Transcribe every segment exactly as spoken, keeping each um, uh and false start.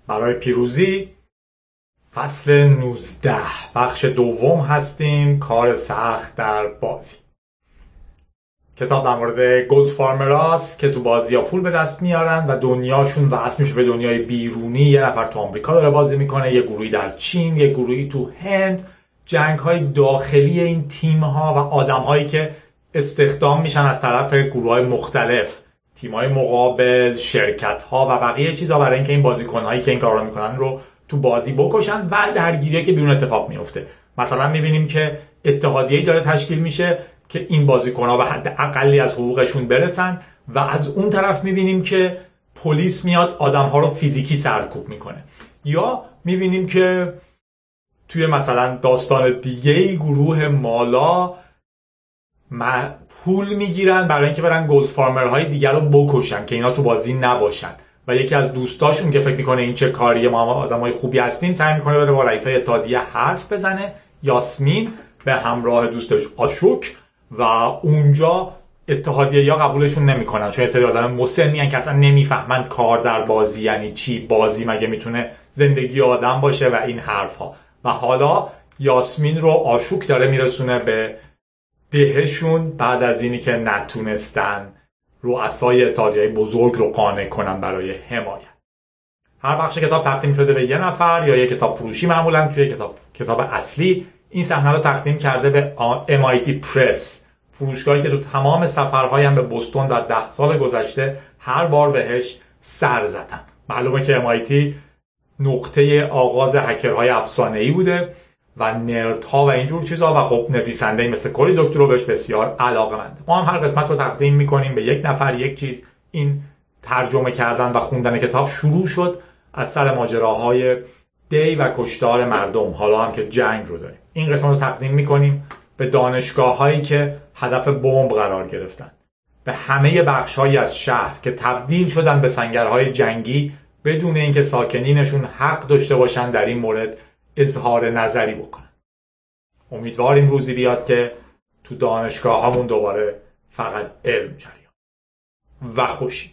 برای پیروزی فصل نوزده بخش دوم هستیم. کار سخت در بازی. کتاب در مورد گولد فارمراست که تو بازی ها پول به دست میارن و دنیاشون وصل میشه به دنیای بیرونی. یه نفر تو آمریکا داره بازی میکنه، یه گروهی در چین، یه گروهی تو هند. جنگ های داخلی این تیم ها و آدم هایی که استخدام میشن از طرف گروه های مختلف، تیم های مقابل، شرکت ها و بقیه چیزا، برای اینکه این بازیکن هایی که این کارا میکنن رو تو بازی بکشن و درگیری که بیرون اتفاق میفته. مثلا میبینیم که اتحادیه‌ای داره تشکیل میشه که این بازیکن‌ها به حد اقلی از حقوقشون برسن و از اون طرف میبینیم که پلیس میاد آدم‌ها رو فیزیکی سرکوب میکنه. یا میبینیم که توی مثلا داستان دیگه‌ای گروه مالا پول میگیرن برای اینکه برن گولد فارمرهای دیگر رو بکشن که اینا تو بازی نباشن و یکی از دوستاشون که فکر میکنه این چه کاریه، ما آدمای خوبی هستیم، سعی میکنه بره با رئیسای اتحادیه حرف بزنه. یاسمین به همراه دوستش آشوک و اونجا اتحادیه یا قبولشون نمیکنن چون یه سری آدم مسنی هستن که اصلا نمیفهمن کار در بازی یعنی چی، بازی مگه میتونه زندگی آدم باشه و این حرفها. و حالا یاسمین رو آشوک داره میرسونه به دهشون بعد از اینی که نتونستن رؤسای اتحادیه بزرگ رو قانع کنن برای حمایت. هر بخش کتاب تقدیم شده به یه نفر یا یه کتاب فروشی. معمولا توی کتاب کتاب اصلی این صحنه رو تقدیم کرده به ام آی تی پرس، فروشگاهی که تو تمام سفرهایم هم به بوستون در ده سال گذشته هر بار بهش سر زدم. معلومه که ام آی تی نقطه آغاز هکرهای افسانه‌ای بوده و نردها و اینجور چیزا و خب نویسنده‌ای مثل کوری دکترو بهش بسیار علاقه‌منده. ما هم هر قسمت رو تقدیم می‌کنیم به یک نفر یک چیز. این ترجمه کردن و خوندن کتاب شروع شد از سر ماجراهای دی و کشتار مردم، حالا هم که جنگ رو داریم. این قسمت رو تقدیم می‌کنیم به دانشگاه‌هایی که هدف بمب قرار گرفتن، به همه بخش‌هایی از شهر که تبدیل شدن به سنگرهای جنگی بدون اینکه ساکنینشون حق داشته باشن در این مورد اظهار نظری بکنن. امیدواریم روزی بیاد که تو دانشگاه همون دوباره فقط علم جریان و خوشی.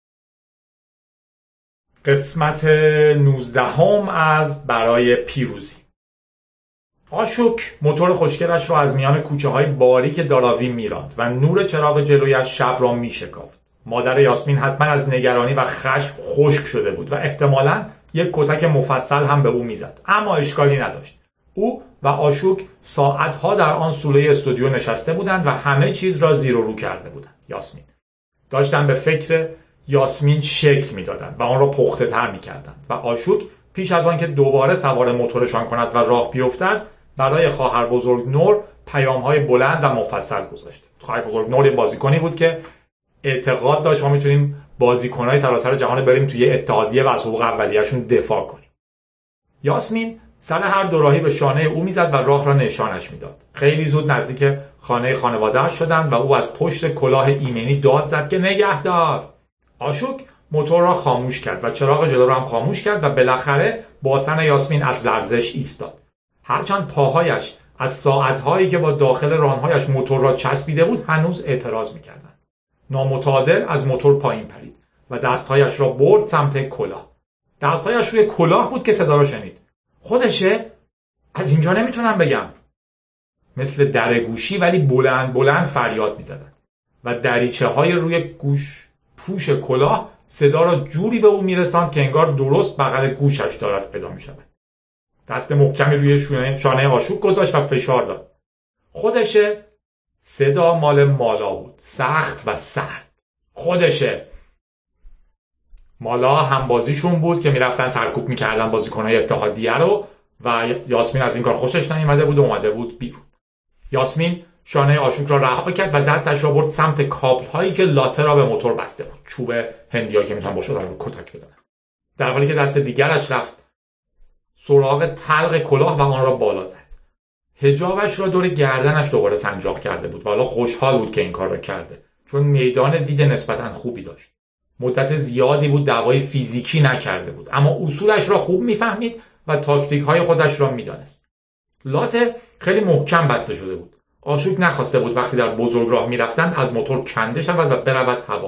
قسمت نوزدهم از برای پیروزی. آشوک موتور خوشگلش رو از میان کوچه های باریک داراوی میراند و نور چراغ جلویش شب را میشکافت. مادر یاسمین حتما از نگرانی و خشم خشک شده بود و احتمالاً یک کتک مفصل هم به او میزد، اما اشکالی نداشت. او و آشوک ساعتها در آن سوله استودیو نشسته بودند و همه چیز را زیر و رو کرده بودند. یاسمین داشتن به فکر یاسمین شکل میدادند و آن را پخته تر میکردند و آشوک پیش از آن که دوباره سوار موتورشان کند و راه بیفتد برای خواهر بزرگ نور پیام‌های بلند و مفصل گذاشت. خواهر بزرگ نور یه بازیکنی بود که اعتقاد داشت ما میتونیم بازیکن‌های سراسر جهان بریم توی اتحادیه و از حقوق اولیه‌شون دفاع کنیم. یاسمین سر هر دوراهی به شانه او میزد و راه را نشانش میداد. خیلی زود نزدیک خانه خانواده‌اش شدند و او از پشت کلاه ایمنی داد زد که نگهدار. آشوک موتور را خاموش کرد و چراغ جلو را هم خاموش کرد و بالاخره باسن یاسمین از لرزش ایستاد. هرچند پاهایش از ساعت‌هایی که با داخل رانهایش موتور را چسبیده بود هنوز اعتراض می‌کردند. نامتعادل از موتور پایین پرید و دستهایش را برد سمت کلاه. دستهایش روی کلاه بود که صدا را شنید. خودشه؟ از اینجا نمیتونم بگم. مثل درگوشی ولی بلند بلند فریاد می‌زدند و دریچه های روی گوش پوش کلاه صدا را جوری به او میرساند که انگار درست بغل گوشش دارد پیدا می‌شود. دست محکمی روی شانه آشوک گذاشت و فشار داد. خودشه؟ صدا مال مالا بود، سخت و سرد. خودشه. مالا هم بازیشون بود که میرفتن سرکوب میکردن بازیکنهای اتحادیه رو و یاسمین از این کار خوشش نیامده بود و اومده بود بیرون. یاسمین شانه آشوک را رها کرد و دستش را برد سمت کابل هایی که لاته را به موتور بسته بود. چوب هندی‌ها که میتونن باشه رو کتک بزنن. در حالی که دست دیگرش رفت سراغ تلق کلاه و آن را بالا زد. حجابش را دور گردنش دوباره سنجاق کرده بود و حالا خوشحال بود که این کار را کرده چون میدان دید نسبتاً خوبی داشت. مدت زیادی بود دعوای فیزیکی نکرده بود اما اصولش را خوب میفهمید و تاکتیک های خودش را میدانست. لاته خیلی محکم بسته شده بود. آشوک نخواسته بود وقتی در بزرگراه میرفتند از موتور کنده شود و برود هوا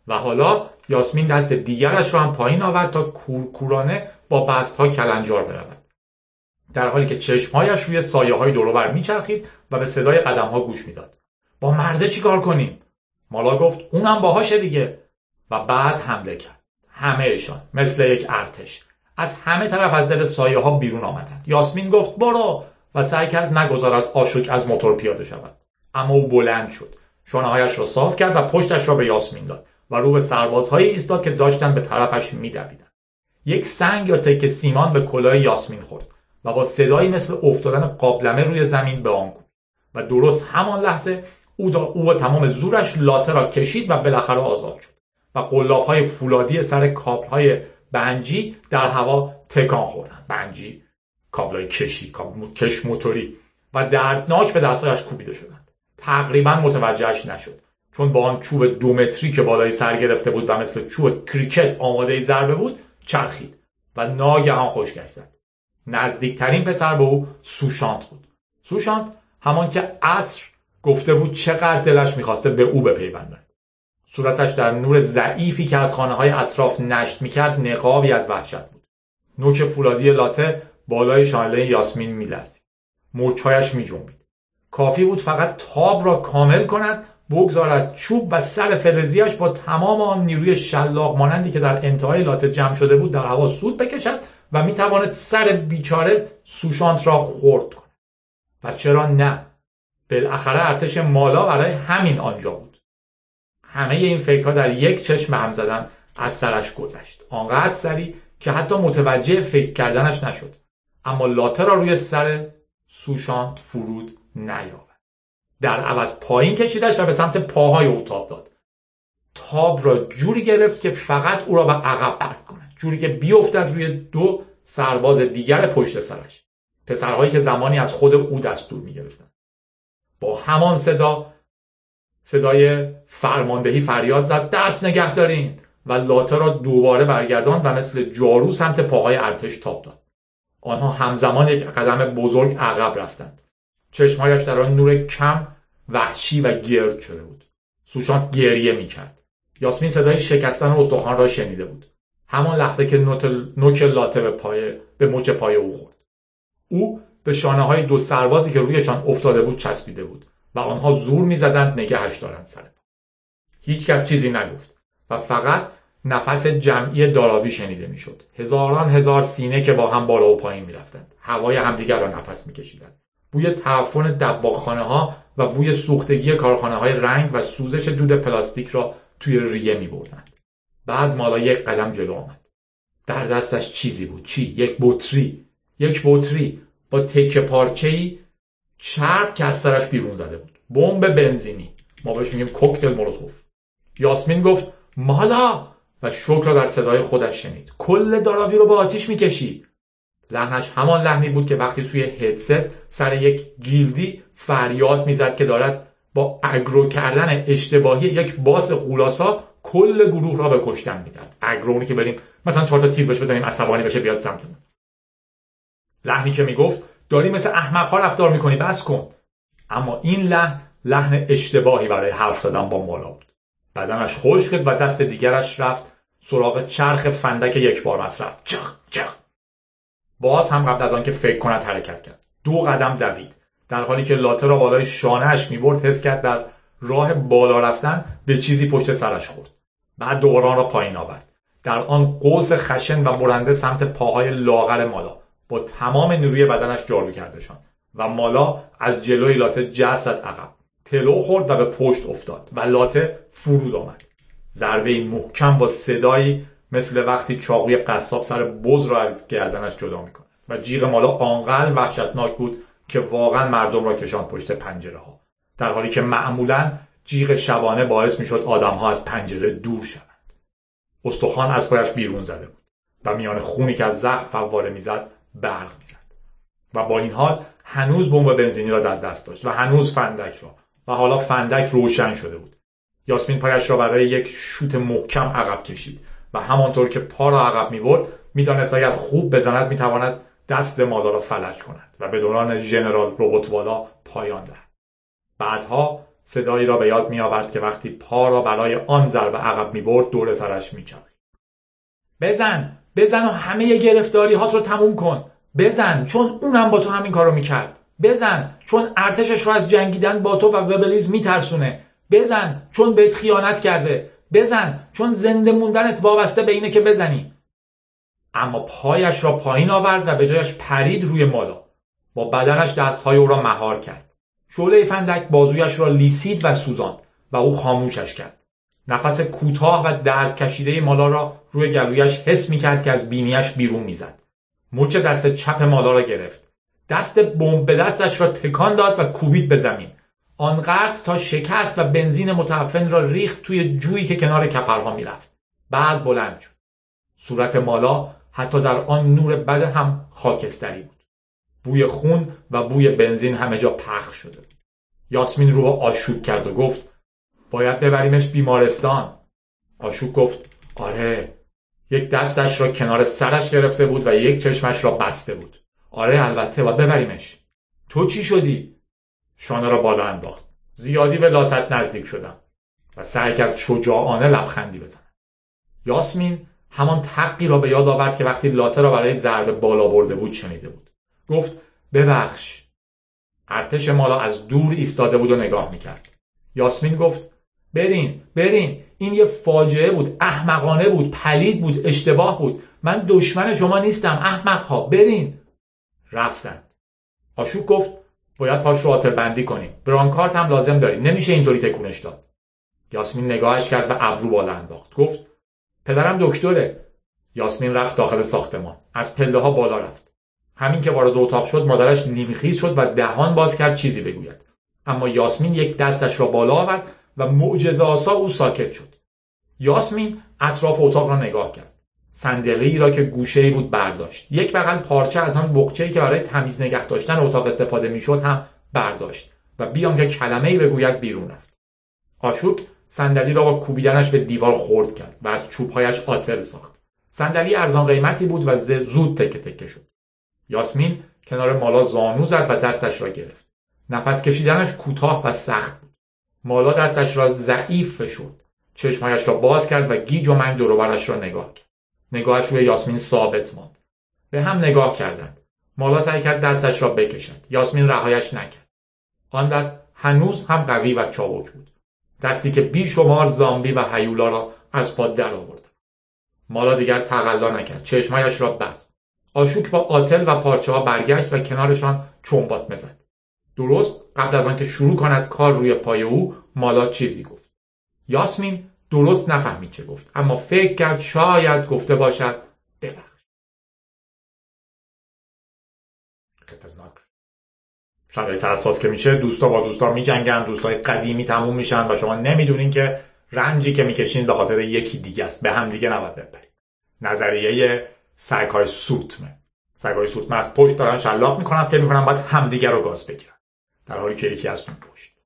و حالا یاسمین دست دیگرش را هم پایین آورد تا کورکورانه با بستها کلنجار برود، در حالی که چشمهایش روی سایه های دور و بر میچرخید و به صدای قدم ها گوش میداد. با مرده چی کار کنیم؟ مالا گفت اونم باهاشه دیگه. و بعد حمله کرد. همه‌شان مثل یک ارتش از همه طرف از دل سایه ها بیرون آمدند. یاسمین گفت برو و سعی کرد نگذارد آشوک از موتور پیاده شود، اما او بلند شد، شانه‌هایش را صاف کرد و پشتش را به یاسمین داد و رو به سربازهایی ایستاد که داشتن به طرفش می‌دویدند. یک سنگ یا تکه سیمان به کلاه یاسمین خورد و با صدایی مثل افتادن قابلمه روی زمین به آن کوبید و درست همان لحظه او, او با تمام زورش لاته را کشید و بالاخره آزاد شد و قلاب‌های فولادی سر کابل‌های بنجی در هوا تکان خوردند. بنجی کابل‌های کشی، کابل کش موتوری، و دردناک به دستایش کوبیده شدند. تقریبا متوجهش نشد، چون با آن چوب دو متری که بالای سر گرفته بود و مثل چوب کریکت آماده ضربه بود چرخید و ناگهان خشکش زد. نزدیکترین پسر به او سوشانت بود. سوشانت همان که عصر گفته بود چقدر دلش میخواسته به او بپیوندد. صورتش در نور ضعیفی که از خانه‌های اطراف نشت میکرد نقابی از وحشت بود. نوک فولادی لاته بالای شانه یاسمین میلرزید. مچ‌هایش میجنبید. کافی بود فقط تاب را کامل کند، بگذارد چوب و سر فلزیش با تمام آن نیروی شلاق مانندی که در انتهای لاته جمع شده بود در هوا سود بکشد و میتواند سر بیچاره سوشانت را خرد کند. و چرا نه؟ بالاخره ارتش مالا برای همین آنجا بود. همه این فکرها در یک چشم هم زدن از سرش گذشت، آنقدر سری که حتی متوجه فکر کردنش نشد، اما لاته را روی سر سوشانت فرود نیاورد. در عوض پایین کشیدش و به سمت پاهای او تاب داد. تاب را جوری گرفت که فقط او را به عقب پرت کند، جوری که بیفتد روی دو سرباز دیگر پشت سرش، پسرهایی که زمانی از خود او دستور می‌گرفتند. با همان صدا صدای فرماندهی فریاد زد دست نگه دارین و لاته را دوباره برگرداند و مثل جارو سمت پاهای ارتش تاب داد. آنها همزمان یک قدم بزرگ عقب رفتند. چشمهایش در آن نور کم وحشی و گرد شده بود. سوشانت گریه میکرد. یاسمین صدای شکستن استخوان را شنیده بود. همان لحظه که نوک لاته به پای به مچ پای او خورد. او به شانه‌های دو سربازی که رویشان افتاده بود چسبیده بود و آنها زور می‌زدند نگهش دارند سر پا. هیچ کس چیزی نگفت و فقط نفس جمعی داراوی شنیده میشد. هزاران هزار سینه که با هم بالا و پایین می‌رفتند. هوای همدیگر را نفس می‌کشیدند. بوی تعفن دباغخانه‌ها و بوی سوختگی کارخانه‌های رنگ و سوزش دود پلاستیک را توی ریه می‌بردند. بعد مالا یک قدم جلو آمد. در دستش چیزی بود. چی؟ یک بطری. یک بطری با تکه پارچه‌ای چرب که از سرش بیرون زده بود. بمب بنزینی. ما بهش میگیم کوکتل مولوتوف. یاسمین گفت مالا و شوک را در صدای خودش شنید. کل داراوی رو با آتیش میکشی. لحنش همان لحنی بود که وقتی توی هدست سر یک گیلدی فریاد میزد که دارد با اگرو کردن اشتباهی یک باس غولاسا کل گروه را به کشتن میداد. اگرونی که بریم مثلا چهار تا تیر بهش بزنیم عصبانی بشه بیاد سمتمون. لحنی که میگفت داری مثل احمق‌ها رفتار میکنی بس کن. اما این لحن لحن اشتباهی برای حرف زدن با مالا بود. بدنش خشک شد و دست دیگرش رفت سراغ چرخ فندک یک بار مصرف. چخ چخ. باز هم قبل از آن که فکر کند حرکت کرد. دو قدم دوید. در حالی که لاته را بالای شانه‌اش میبرد حس کرد در راه بالا رفتن به چیزی پشت سرش خورد. بعد دوباره آن را پایین آورد. در آن قوس خشن و برنده سمت پاهای لاغر مالا با تمام نیروی بدنش جارو کردشان و مالا از جلوی لاته جست عقب. تلو خورد و به پشت افتاد و لاته فرود آمد. ضربه محکم با صدایی مثل وقتی چاقوی قصاب سر بز را از گردنش جدا میکنه و جیغ مالا آنقدر وحشتناک بود که واقعا مردم را کشاند پشت پنجره ها، در حالی که معمولا جیغ شبانه باعث میشد آدم ها از پنجره دور شوند. استخوان از پایش بیرون زده بود و میان خونی که از زخم فواره میزد برق میزد و با این حال هنوز بمب بنزینی را در دست داشت و هنوز فندک را و حالا فندک روشن شده بود. یاسمین پایش را برای یک شوت محکم عقب کشید و همانطور که پا را عقب می‌برد می‌دانست اگر خوب بزند می‌تواند دست مالا را فلج کند و به دوران ژنرال رباتوالا پایان دهد. بعدها صدایی را به یاد می آورد که وقتی پا را برای آن ضربه عقب می برد دور سرش می چرخید. بزن بزن و همه گرفتاری هات رو تموم کن. بزن چون اونم با تو همین کارو میکرد. بزن چون ارتشش رو از جنگیدن با تو و وبلیز میترسونه. بزن چون بهت خیانت کرده. بزن چون زنده موندنت وابسته به اینه که بزنی. اما پایش را پایین آورد و به جایش پرید روی مالا. با بدنش دستهای او را مهار کرد. شعله فندک بازویش را لیسید و سوزاند و او خاموشش کرد. نفس کوتاه و درد کشیده مالا را روی گلویش حس می‌کرد که از بینیش بیرون می‌زد. مچ دست چپ مالا را گرفت. دست بمب به دستش را تکان داد و کوبید به زمین. آنقدر تا شکست و بنزین متعفن را ریخت توی جویی که کنار کپرها می‌رفت. بعد بلند شد. صورت مالا حتی در آن نور بد هم خاکستری بود. بوی خون و بوی بنزین همه جا پخش شده بود. یاسمین رو به آشوب کرد و گفت باید ببریمش بیمارستان. آشوب گفت آره. یک دستش را کنار سرش گرفته بود و یک چشمش را بسته بود. آره البته باید ببریمش. تو چی شدی؟ شانه را بالا انداخت. زیادی به لاتت نزدیک شدم و سعی کرد شجاعانه لبخندی بزند. یاسمین همان تقی را به یاد آورد که وقتی لاته را برای ضربه بالا برده بود شنیده بود. گفت ببخش. ارتش مالا از دور ایستاده بود و نگاه میکرد. یاسمین گفت برین برین، این یه فاجعه بود، احمقانه بود، پلید بود، اشتباه بود. من دشمن شما نیستم احمقها، برین. رفتن. آشوب گفت باید پاش رو آتل بندی کنیم. برانکارت هم لازم داریم، نمیشه اینطوری تکونش داد. یاسمین نگاهش کرد و ابرو بالا انداخت. گفت پدرم دکتره. یاسمین رفت داخل ساختمان. از پله ها بالا رفت. همین که وارد اتاق شد مادرش نیمخیز شد و دهان باز کرد چیزی بگوید. اما یاسمین یک دستش را بالا آورد و معجزه آسا او ساکت شد. یاسمین اطراف اتاق را نگاه کرد. صندلی را که گوشه‌ای بود برداشت. یک بغل پارچه از آن بقچه‌ای که برای تمیز نگه داشتن اتاق استفاده می‌شد هم برداشت و بیان که کلمه‌ای بگوید بیرون رفت. آشوک صندلی را با کوبیدنش به دیوار خرد کرد و از چوب‌هایش آتل ساخت. صندلی ارزان قیمتی بود و زود تکه تکه شد. یاسمین کنار مالا زانو زد و دستش را گرفت. نفس کشیدنش کوتاه و سخت بود. مالا دستش را ضعیف فشرد. چشمهایش را باز کرد و گیج و منگ دور و برش را نگاه کرد. نگاهش روی یاسمین ثابت ماند. به هم نگاه کردند. مالا سعی کرد دستش را بکشد. یاسمین رهایش نکرد. آن دست هنوز هم قوی و چابک بود. دستی که بیشمار زامبی و هیولا را از پا در آورد. مالا دیگر تقلا نکرد. چشمهایش را بست. آشوک با آتل و پارچه ها برگشت و کنارشان چنبات زد. درست قبل از آنکه شروع کند کار روی پای او، مالا چیزی گفت. یاسمین درست نفهمید چه گفت، اما فکر کرد شاید گفته باشد ببخش. خطرناک. شرایط حساس که میشه دوستا با دوستا میجنگن، دوستای قدیمی تموم میشن و شما نمیدونین که رنجی که میکشین به خاطر یکی دیگه است. به هم دیگه نباید بپرید. نظریه سگ‌های سوتمه. سگ‌های سوتمه از پشت دارن شلاق میکنن، فکر میکنن باید همدیگه رو گاز بگیرن، در حالی که یکی از اون پشت.